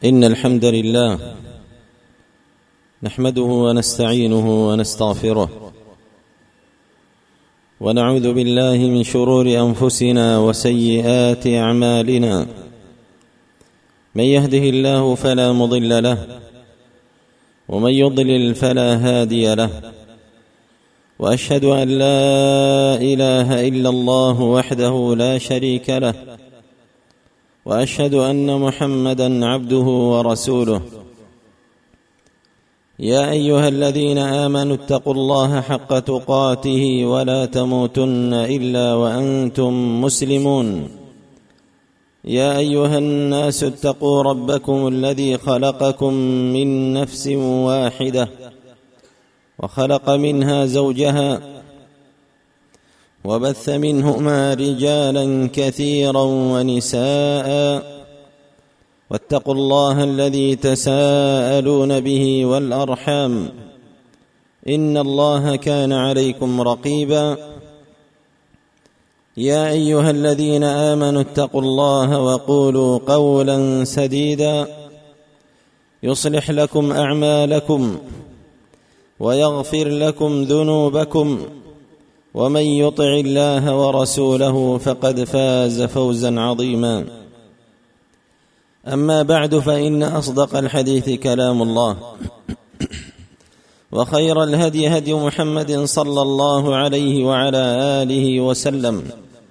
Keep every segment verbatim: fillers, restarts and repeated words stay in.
إن الحمد لله نحمده ونستعينه ونستغفره ونعوذ بالله من شرور أنفسنا وسيئات أعمالنا. من يهده الله فلا مضل له ومن يضلل فلا هادي له، وأشهد أن لا إله إلا الله وحده لا شريك له، وأشهد أن محمدًا عبده ورسوله. يا أيها الذين آمنوا اتقوا الله حق تقاته ولا تموتن إلا وأنتم مسلمون. يا أيها الناس اتقوا ربكم الذي خلقكم من نفس واحدة وخلق منها زوجها وبث منهما رجالا كثيرا ونساء، واتقوا الله الذي تساءلون به والأرحام إن الله كان عليكم رقيبا. يا أيها الذين آمنوا اتقوا الله وقولوا قولا سديدا يصلح لكم أعمالكم ويغفر لكم ذنوبكم، ومن يطع الله ورسوله فقد فاز فوزا عظيما. أما بعد، فإن أصدق الحديث كلام الله، وخير الهدي هدي محمد صلى الله عليه وعلى آله وسلم،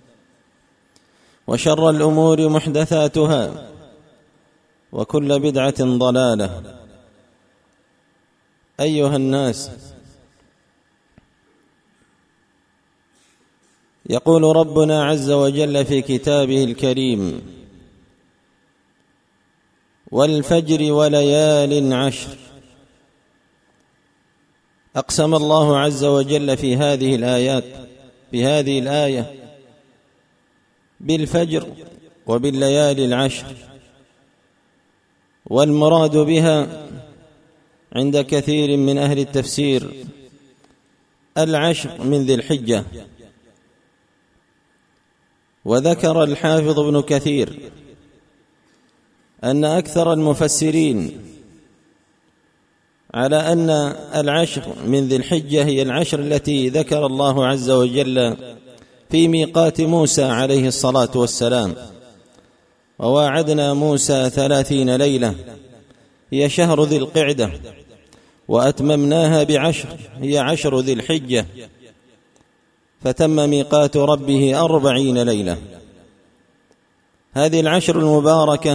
وشر الأمور محدثاتها، وكل بدعة ضلالة. أيها الناس، يقول ربنا عز وجل في كتابه الكريم: والفجر وليال عشر. أقسم الله عز وجل في هذه الآيات في هذه الآية بالفجر وبالليالي العشر، والمراد بها عند كثير من أهل التفسير العشر من ذي الحجة. وذكر الحافظ ابن كثير أن أكثر المفسرين على أن العشر من ذي الحجة هي العشر التي ذكر الله عز وجل في ميقات موسى عليه الصلاة والسلام: وواعدنا موسى ثلاثين ليلة هي شهر ذي القعدة، وأتممناها بعشر هي عشر ذي الحجة، فتم ميقات ربه أربعين ليلة. هذه العشر المباركة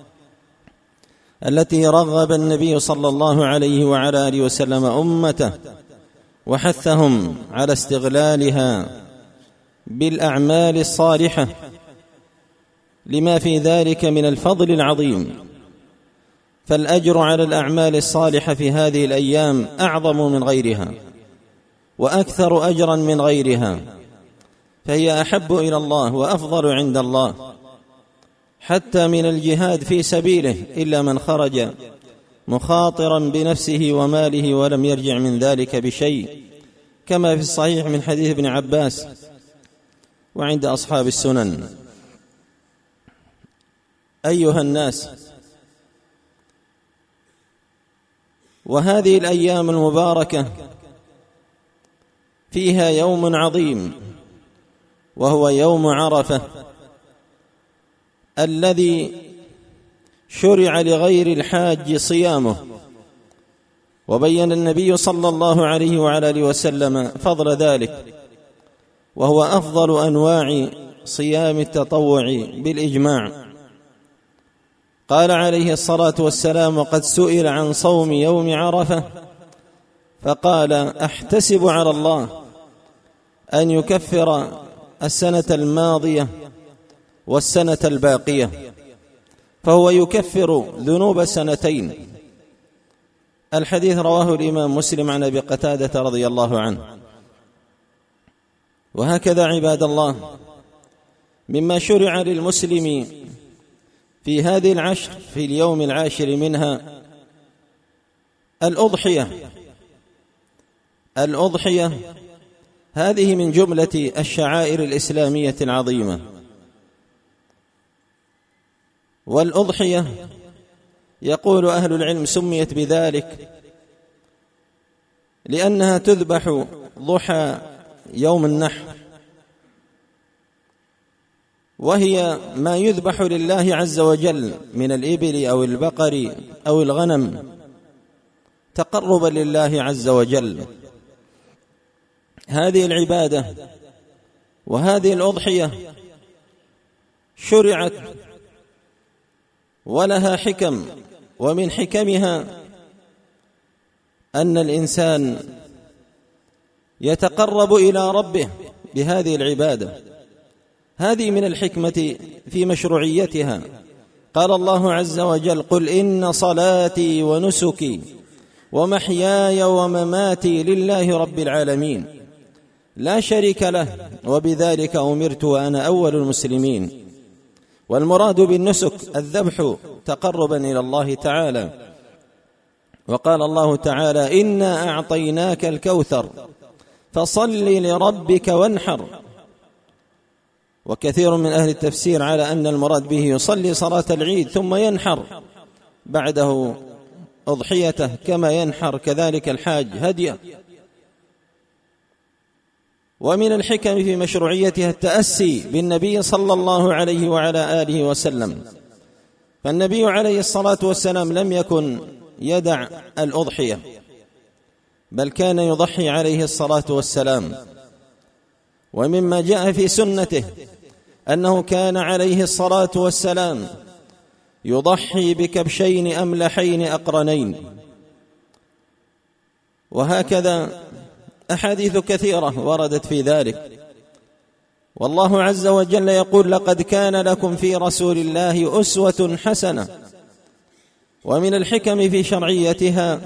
التي رغب النبي صلى الله عليه وعلى آله وسلم أمته وحثهم على استغلالها بالأعمال الصالحة، لما في ذلك من الفضل العظيم. فالأجر على الأعمال الصالحة في هذه الأيام أعظم من غيرها وأكثر أجرا من غيرها، فهي أحب إلى الله وأفضل عند الله حتى من الجهاد في سبيله، إلا من خرج مخاطرا بنفسه وماله ولم يرجع من ذلك بشيء، كما في الصحيح من حديث ابن عباس وعند أصحاب السنن. أيها الناس، وهذه الأيام المباركة فيها يوم عظيم، وهو يوم عرفة الذي شرع لغير الحاج صيامه. وبين النبي صلى الله عليه وعلى آله وسلم فضل ذلك، وهو أفضل أنواع صيام التطوع بالإجماع. قال عليه الصلاة والسلام: وقد سئل عن صوم يوم عرفة فقال: أحتسب على الله أن يكفر السنة الماضية والسنة الباقية، فهو يكفر ذنوب سنتين. الحديث رواه الإمام مسلم عن أبي قتادة رضي الله عنه. وهكذا عباد الله، مما شرع للمسلم في هذه العشر في اليوم العاشر منها الأضحية. الأضحية هذه من جملة الشعائر الإسلامية العظيمة، والأضحية يقول أهل العلم سميت بذلك لأنها تذبح ضحى يوم النحر، وهي ما يذبح لله عز وجل من الإبل أو البقر أو الغنم تقربا لله عز وجل. هذه العبادة وهذه الأضحية شرعت ولها حكم، ومن حكمها أن الإنسان يتقرب إلى ربه بهذه العبادة. هذه من الحكمة في مشروعيتها. قال الله عز وجل: قل إن صلاتي ونسكي ومحياي ومماتي لله رب العالمين لا شريك له وبذلك أمرت وأنا أول المسلمين. والمراد بالنسك الذبح تقربا إلى الله تعالى. وقال الله تعالى: إنا أعطيناك الكوثر فصل لربك وانحر. وكثير من أهل التفسير على أن المراد به يصلي صلاة العيد ثم ينحر بعده أضحيته، كما ينحر كذلك الحاج هديه. ومن الحكم في مشروعيتها التأسي بالنبي صلى الله عليه وعلى آله وسلم، فالنبي عليه الصلاة والسلام لم يكن يدع الأضحية، بل كان يضحي عليه الصلاة والسلام. ومما جاء في سنته أنه كان عليه الصلاة والسلام يضحي بكبشين أملحين أقرنين. وهكذا أحاديث كثيرة وردت في ذلك. والله عز وجل يقول: لقد كان لكم في رسول الله أسوة حسنة. ومن الحكم في شرعيتها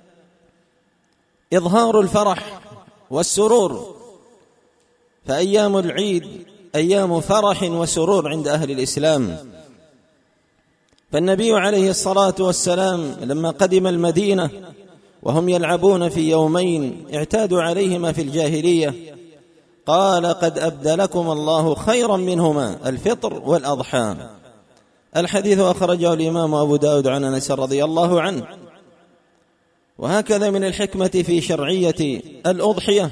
إظهار الفرح والسرور، فأيام العيد أيام فرح وسرور عند أهل الإسلام. فالنبي عليه الصلاة والسلام لما قدم المدينة وهم يلعبون في يومين اعتادوا عليهما في الجاهلية، قال: قد أبدلكم الله خيرا منهما الفطر والأضحى. الحديث أخرجه الإمام أبو داود عن أنس رضي الله عنه. وهكذا من الحكمة في شرعية الأضحية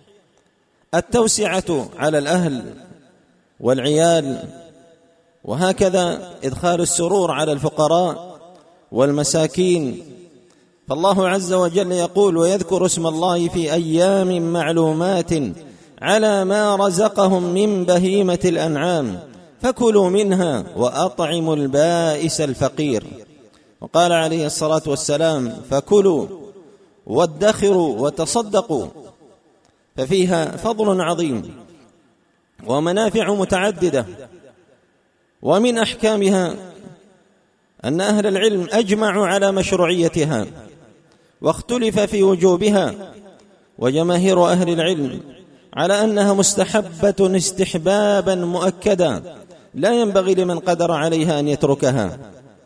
التوسعة على الأهل والعيال، وهكذا إدخال السرور على الفقراء والمساكين. فالله عز وجل يقول: ويذكر اسم الله في أيام معلومات على ما رزقهم من بهيمة الأنعام فكلوا منها وأطعموا البائس الفقير. وقال عليه الصلاة والسلام: فكلوا وادخروا وتصدقوا. ففيها فضل عظيم ومنافع متعددة. ومن أحكامها أن أهل العلم أجمعوا على مشروعيتها واختلف في وجوبها، وجماهير أهل العلم على أنها مستحبة استحبابا مؤكدا لا ينبغي لمن قدر عليها أن يتركها.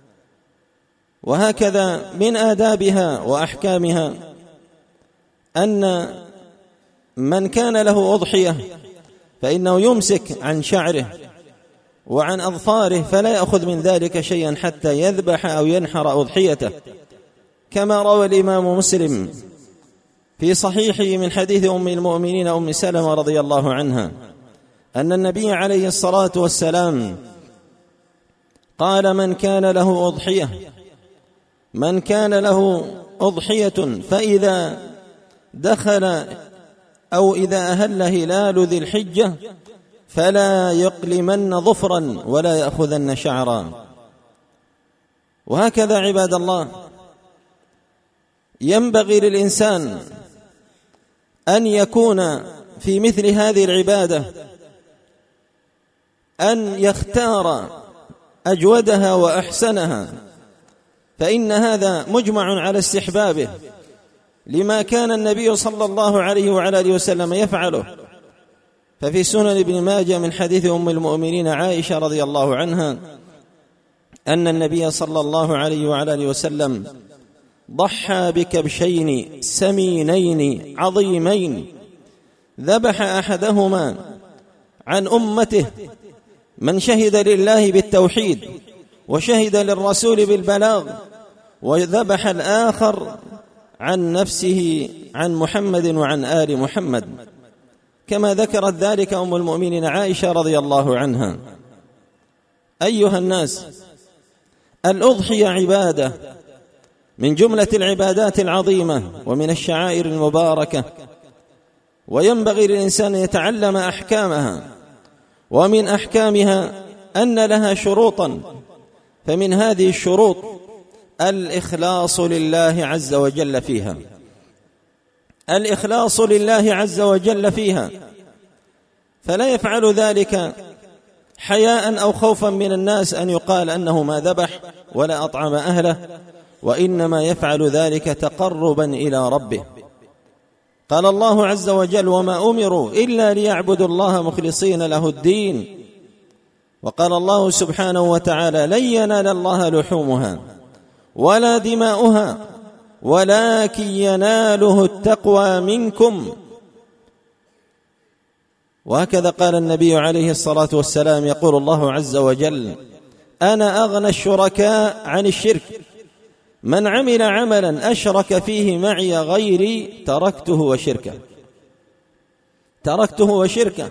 وهكذا من آدابها وأحكامها أن من كان له أضحية فإنه يمسك عن شعره وعن أظفاره فلا يأخذ من ذلك شيئا حتى يذبح أو ينحر أضحيته، كما روى الإمام مسلم في صحيحه من حديث أم المؤمنين أم سلمة رضي الله عنها أن النبي عليه الصلاة والسلام قال: من كان له أضحية من كان له أضحية فإذا دخل أو إذا أهل هلال ذي الحجة فلا يقلمن ظفرا ولا يأخذن شعرا. وهكذا عباد الله ينبغي للإنسان أن يكون في مثل هذه العبادة أن يختار أجودها وأحسنها، فإن هذا مجمع على استحبابه لما كان النبي صلى الله عليه وعلى آله وسلم يفعله. ففي سنن ابن ماجه من حديث أم المؤمنين عائشة رضي الله عنها أن النبي صلى الله عليه وعلى آله وسلم ضحى بكبشين سمينين عظيمين، ذبح أحدهما عن أمته من شهد لله بالتوحيد وشهد للرسول بالبلاغ وذبح الآخر عن نفسه عن محمد وعن آل محمد، كما ذكرت ذلك أم المؤمنين عائشة رضي الله عنها. أيها الناس، الأضحية عبادة من جملة العبادات العظيمة ومن الشعائر المباركة، وينبغي للإنسان أن يتعلم أحكامها، ومن أحكامها أن لها شروطا، فمن هذه الشروط الإخلاص لله عز وجل فيها، الإخلاص لله عز وجل فيها، فلا يفعل ذلك حياء أو خوفا من الناس أن يقال أنه ما ذبح ولا أطعم أهله، وإنما يفعل ذلك تقربا إلى ربه. قال الله عز وجل: وما أمروا إلا ليعبدوا الله مخلصين له الدين. وقال الله سبحانه وتعالى: لن ينال الله لحومها ولا دماؤها ولكن يناله التقوى منكم. وهكذا قال النبي عليه الصلاة والسلام: يقول الله عز وجل: أنا أغنى الشركاء عن الشرك، من عمل عملا أشرك فيه معي غيري تركته وشركه، تركته وشركه.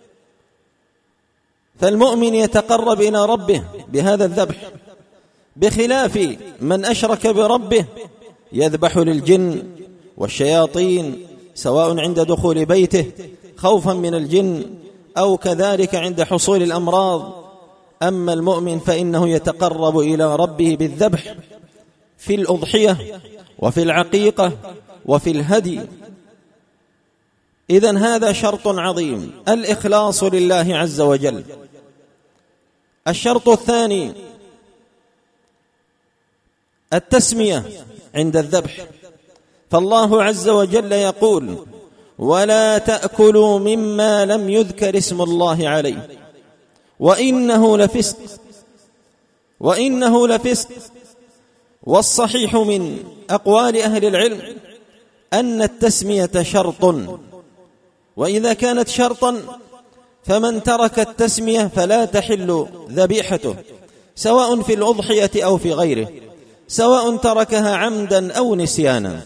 فالمؤمن يتقرب إلى ربه بهذا الذبح، بخلاف من أشرك بربه يذبح للجن والشياطين، سواء عند دخول بيته خوفا من الجن أو كذلك عند حصول الأمراض. أما المؤمن فإنه يتقرب إلى ربه بالذبح في الأضحية وفي العقيقة وفي الهدي. إذن هذا شرط عظيم، الإخلاص لله عز وجل. الشرط الثاني التسمية عند الذبح، فالله عز وجل يقول: ولا تأكلوا مما لم يذكر اسم الله عليه وإنه لفسق، وإنه لفسق. والصحيح من أقوال أهل العلم أن التسمية شرط، وإذا كانت شرطا فمن ترك التسمية فلا تحل ذبيحته، سواء في الأضحية أو في غيره، سواء تركها عمدا أو نسيانا.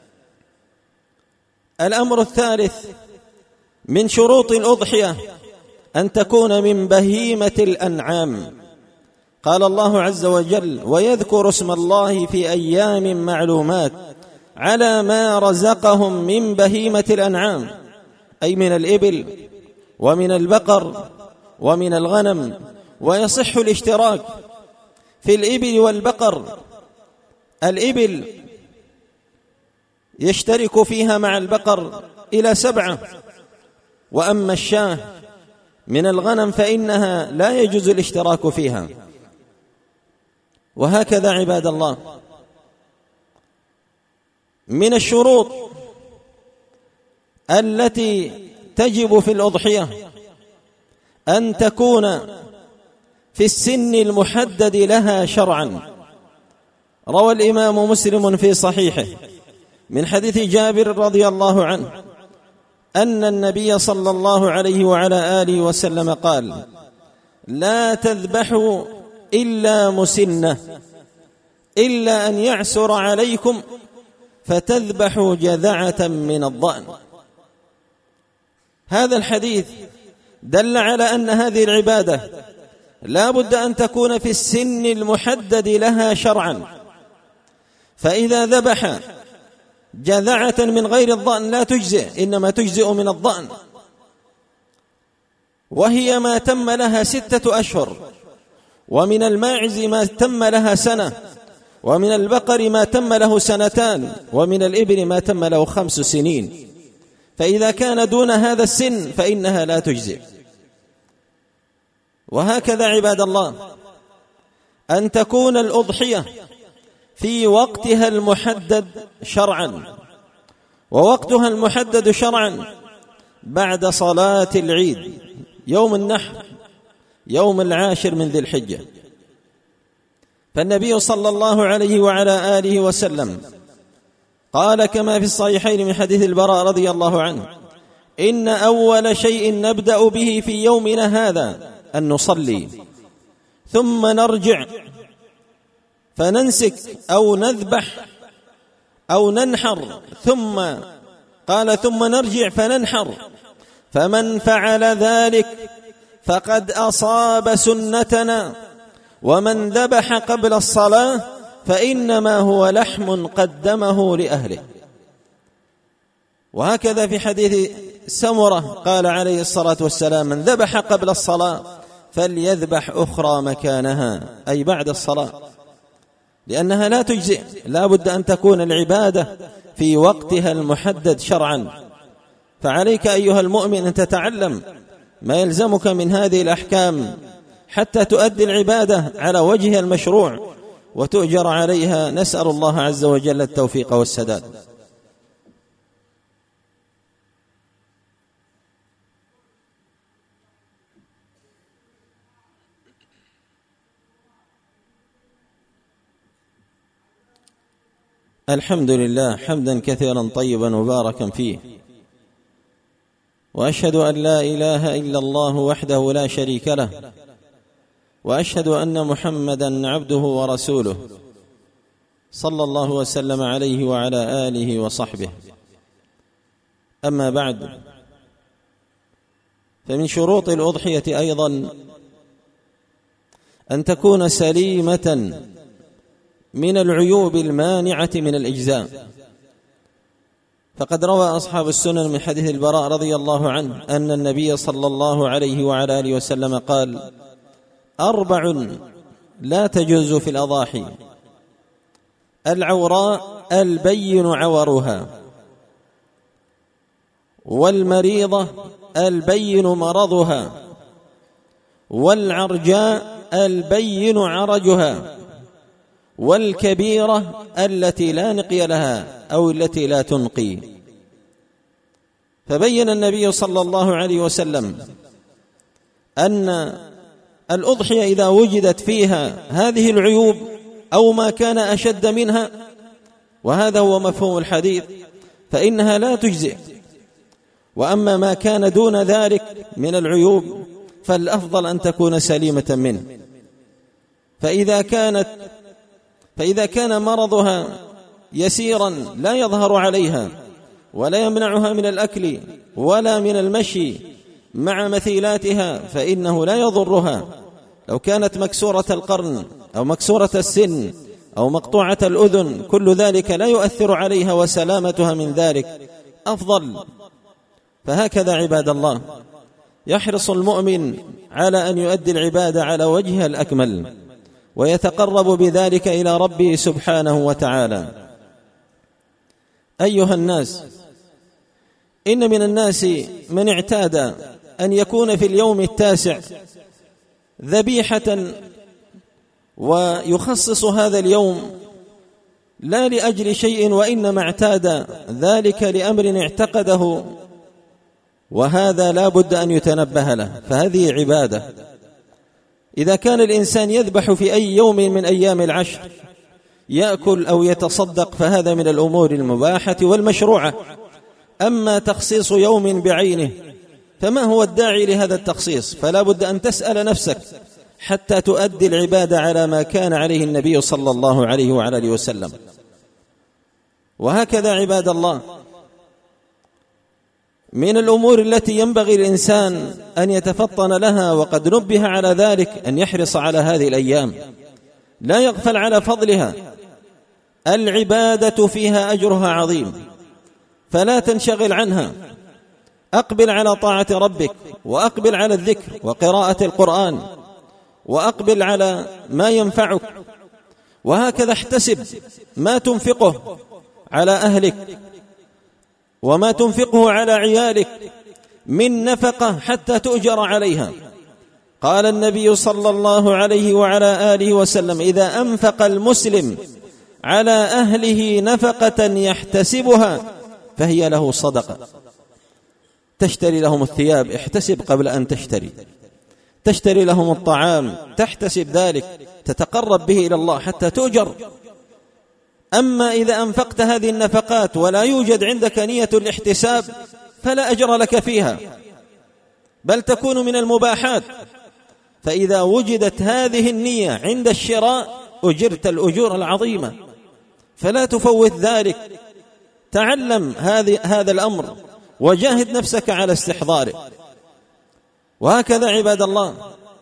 الأمر الثالث من شروط الأضحية أن تكون من بهيمة الأنعام. قال الله عز وجل: ويذكر اسم الله في أيام معلومات على ما رزقهم من بهيمة الأنعام، أي من الإبل ومن البقر ومن الغنم. ويصح الاشتراك في الإبل والبقر، الإبل يشترك فيها مع البقر إلى سبعة، وأما الشاة من الغنم فإنها لا يجوز الاشتراك فيها. وهكذا عباد الله، من الشروط التي تجب في الأضحية أن تكون في السن المحدد لها شرعا. روى الإمام مسلم في صحيحه من حديث جابر رضي الله عنه أن النبي صلى الله عليه وعلى آله وسلم قال: لا تذبحوا إلا مسنة، إلا أن يعسر عليكم فتذبحوا جذعة من الضأن. هذا الحديث دل على أن هذه العبادة لا بد أن تكون في السن المحدد لها شرعا، فإذا ذبح جذعة من غير الضأن لا تجزئ، إنما تجزئ من الضأن، وهي ما تم لها ستة أشهر، ومن الماعز ما تم لها سنة، ومن البقر ما تم له سنتان، ومن الإبل ما تم له خمس سنين. فإذا كان دون هذا السن فإنها لا تجزئ. وهكذا عباد الله أن تكون الأضحية في وقتها المحدد شرعا، ووقتها المحدد شرعا بعد صلاة العيد يوم النحر يوم العاشر من ذي الحجة. فالنبي صلى الله عليه وعلى آله وسلم قال كما في الصحيحين من حديث البراء رضي الله عنه: إن أول شيء نبدأ به في يومنا هذا أن نصلي ثم نرجع فننسك أو نذبح أو ننحر، ثم قال ثم نرجع فننحر، فمن فعل ذلك فقد أصاب سنتنا، ومن ذبح قبل الصلاة فإنما هو لحم قدمه لأهله. وهكذا في حديث سمرة قال عليه الصلاة والسلام: من ذبح قبل الصلاة فليذبح أخرى مكانها، أي بعد الصلاة، لأنها لا تجزئ، لا بد أن تكون العبادة في وقتها المحدد شرعا. فعليك أيها المؤمن أن تتعلم ما يلزمك من هذه الأحكام حتى تؤدي العبادة على وجهها المشروع وتؤجر عليها. نسأل الله عز وجل التوفيق والسداد. الحمد لله حمدا كثيرا طيبا مباركا فيه، وأشهد أن لا إله إلا الله وحده لا شريك له، وأشهد أن محمدا عبده ورسوله صلى الله وسلم عليه وعلى آله وصحبه. أما بعد، فمن شروط الأضحية أيضا أن تكون سليمة من العيوب المانعة من الإجزاء. فقد روى أصحاب السنن من حديث البراء رضي الله عنه أن النبي صلى الله عليه وعلى آله وسلم قال: أربع لا تجوز في الأضاحي: العوراء البين عورها، والمريضة البين مرضها، والعرجاء البين عرجها، والكبيرة التي لا نقي لها أو التي لا تنقي. فبين النبي صلى الله عليه وسلم أن الأضحية إذا وجدت فيها هذه العيوب أو ما كان أشد منها، وهذا هو مفهوم الحديث، فإنها لا تجزئ. وأما ما كان دون ذلك من العيوب فالأفضل أن تكون سليمة منه. فإذا كانت فإذا كان مرضها يسيرا لا يظهر عليها ولا يمنعها من الأكل ولا من المشي مع مثيلاتها فإنه لا يضرها. لو كانت مكسورة القرن أو مكسورة السن أو مقطوعة الأذن، كل ذلك لا يؤثر عليها وسلامتها من ذلك أفضل. فهكذا عباد الله يحرص المؤمن على أن يؤدي العبادة على وجهها الأكمل ويتقرب بذلك إلى ربه سبحانه وتعالى. أيها الناس، إن من الناس من اعتاد أن يكون في اليوم التاسع ذبيحة ويخصص هذا اليوم لا لأجل شيء، وإنما اعتاد ذلك لأمر اعتقده، وهذا لا بد أن يتنبه له، فهذه عبادة. إذا كان الإنسان يذبح في أي يوم من أيام العشر يأكل أو يتصدق فهذا من الأمور المباحة والمشروعة. أما تخصيص يوم بعينه فما هو الداعي لهذا التخصيص؟ فلا بد أن تسأل نفسك حتى تؤدي العبادة على ما كان عليه النبي صلى الله عليه وعلى آله وسلم. وهكذا عباد الله من الأمور التي ينبغي الإنسان أن يتفطن لها، وقد نبه على ذلك، أن يحرص على هذه الأيام، لا يغفل على فضلها. العبادة فيها أجرها عظيم، فلا تنشغل عنها. أقبل على طاعة ربك، وأقبل على الذكر وقراءة القرآن، وأقبل على ما ينفعك. وهكذا احتسب ما تنفقه على أهلك وما تنفقه على عيالك من نفقة حتى تؤجر عليها. قال النبي صلى الله عليه وعلى آله وسلم: إذا أنفق المسلم على أهله نفقة يحتسبها فهي له صدقة. تشتري لهم الثياب، احتسب قبل أن تشتري. تشتري لهم الطعام، تحتسب ذلك، تتقرب به إلى الله حتى تؤجر. أما إذا أنفقت هذه النفقات ولا يوجد عندك نية الاحتساب فلا أجر لك فيها، بل تكون من المباحات. فإذا وجدت هذه النية عند الشراء أجرت الأجور العظيمة، فلا تفوت ذلك. تعلم هذه هذا الأمر وجاهد نفسك على استحضاره. وهكذا عباد الله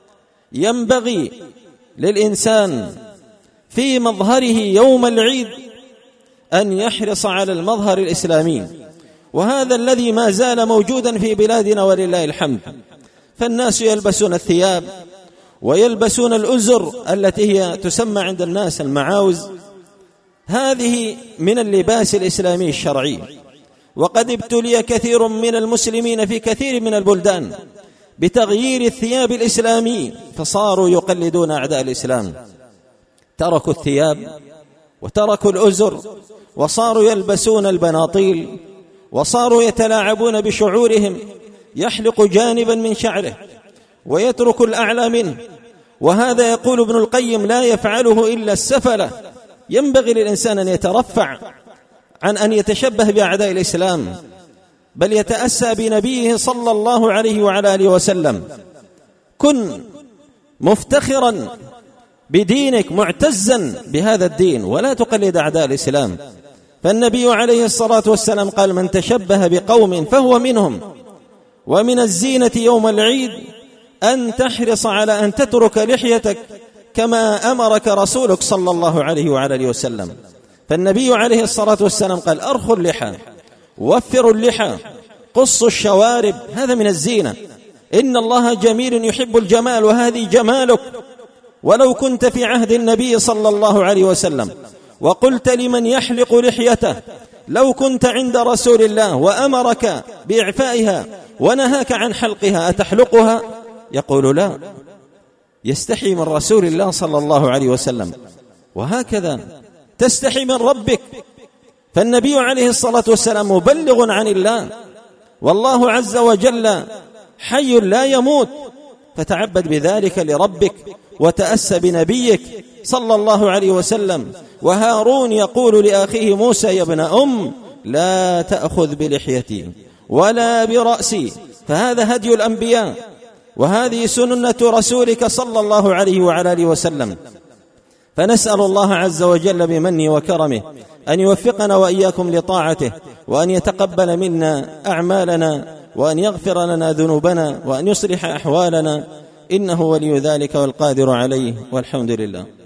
ينبغي للإنسان في مظهره يوم العيد أن يحرص على المظهر الإسلامي، وهذا الذي ما زال موجودا في بلادنا ولله الحمد. فالناس يلبسون الثياب ويلبسون الأزر التي هي تسمى عند الناس المعاوز، هذه من اللباس الإسلامي الشرعي. وقد ابتلي كثير من المسلمين في كثير من البلدان بتغيير الثياب الإسلامي، فصاروا يقلدون أعداء الإسلام، تركوا الثياب وتركوا الأزر وصاروا يلبسون البناطيل، وصاروا يتلاعبون بشعورهم، يحلق جانبا من شعره ويترك الأعلى منه. وهذا يقول ابن القيم لا يفعله إلا السفلة. ينبغي للإنسان أن يترفع عن أن يتشبه بأعداء الإسلام، بل يتأسى بنبيه صلى الله عليه وعلى آله وسلم. كن مفتخرا بدينك، معتزا بهذا الدين، ولا تقلد أعداء الإسلام. فالنبي عليه الصلاة والسلام قال: من تشبه بقوم فهو منهم. ومن الزينة يوم العيد أن تحرص على أن تترك لحيتك كما أمرك رسولك صلى الله عليه وعلى آله وسلم. فالنبي عليه الصلاة والسلام قال: أرخوا اللحى، وفروا اللحى، قصوا الشوارب، هذا من الزينة. إن الله جميل يحب الجمال، وهذه جمالك. ولو كنت في عهد النبي صلى الله عليه وسلم وقلت لمن يحلق لحيته: لو كنت عند رسول الله وأمرك بإعفائها ونهاك عن حلقها أتحلقها؟ يقول: لا، يستحي من رسول الله صلى الله عليه وسلم. وهكذا تستحي من ربك. فالنبي عليه الصلاة والسلام مبلغ عن الله، والله عز وجل حي لا يموت، فتعبد بذلك لربك وتأسى بنبيك صلى الله عليه وسلم. وهارون يقول لأخيه موسى: يا ابن أم، لا تأخذ بلحيتي ولا برأسي، فهذا هدي الأنبياء، وهذه سنة رسولك صلى الله عليه وعلى آله وسلم. فنسأل الله عز وجل بمنه وكرمه أن يوفقنا وإياكم لطاعته، وأن يتقبل منا أعمالنا، وأن يغفر لنا ذنوبنا، وأن يصلح أحوالنا، إنه ولي ذلك والقادر عليه، والحمد لله.